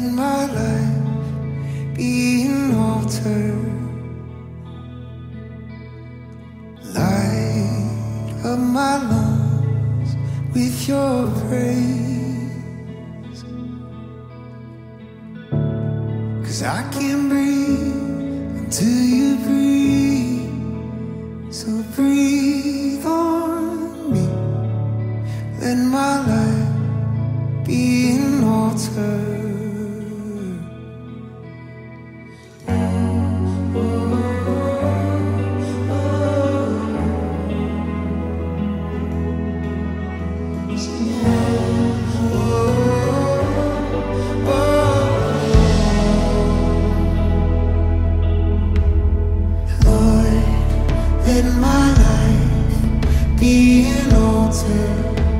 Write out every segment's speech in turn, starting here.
my life be an altar. Light up my lungs with your praise. 'Cause I can't breathe until you breathe. So breathe on me. Let my life be an altar. Let my life be an altar.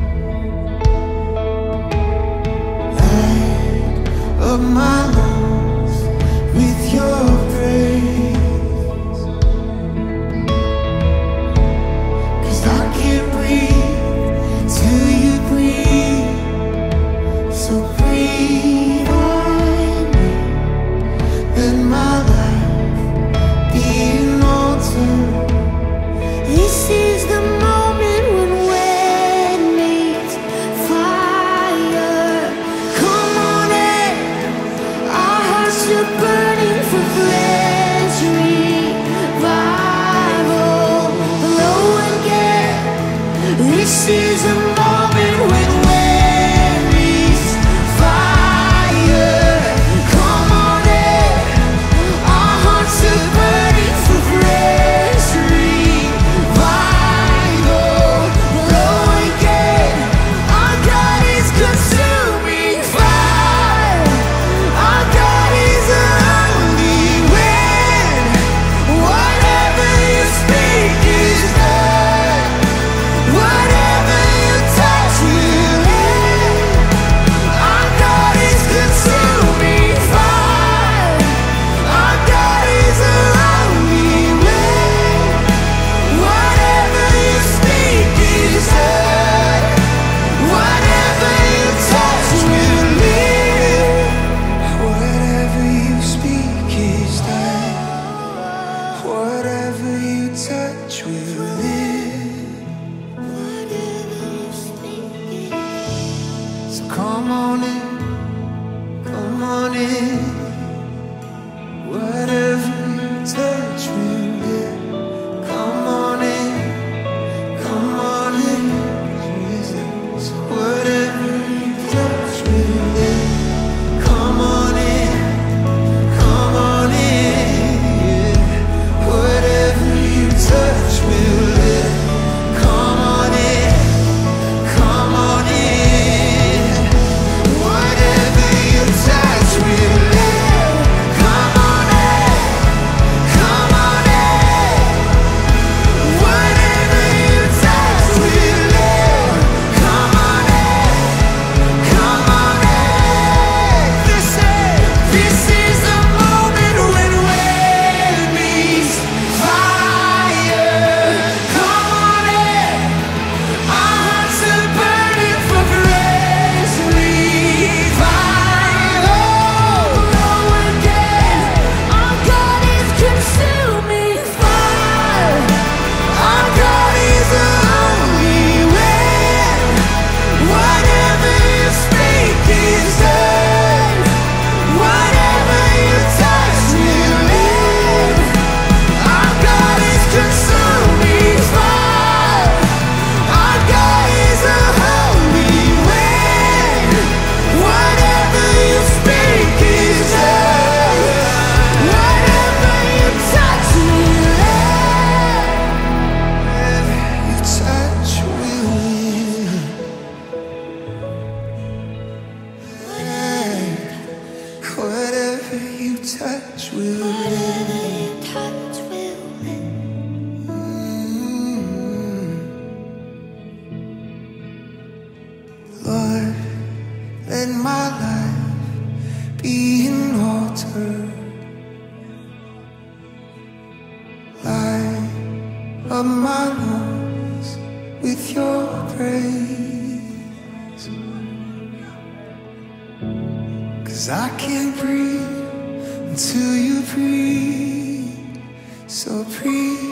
Light up my lungs with your praise. 'Cause I can't breathe till you breathe. So breathe on me. Let my life be an altar. This is the moment when wind meets fire. Come on in, our hearts are burning for fresh revival. Blow again. This is a moment when wind meets fire. Come on in, our hearts are burning for fresh revival. Blow again. Our God is consuming fire. Our God is a holy wind. Whatever you speak is done. Whatever you touch will live. Our God is consuming fire. Our God is a holy wind. Whatever you speak is done. Whatever you touch will live. Whatever you speak is done. Whatever you touch will live. Whatever you speak is So come on in, come on in. Whatever you touch will live. Come on in, come on in, Jesus. Whatever you touch will live. Come on in, come on in. Whatever you touch will live. Come on in, come on in. Whatever you touch will live. Come on in, come on in. Whatever you touch will live. Come on in, come on in. This is the moment when wind meets fire. Come on in. Our hearts are burning for fresh revival. blow again. Our God is consuming fire. Our God is a holy wind. Whatever you speak is done. Whatever you touch will live. Our God is consuming fire. Our God is a holy wind. Whatever you speak is done. Whatever you touch will live. Whatever you touch will live. Whatever you touch will live. Touch will live. Lord, let my life be an altar. Light up my lungs with your praise. 'cause I can't breathe until you breathe. So breathe.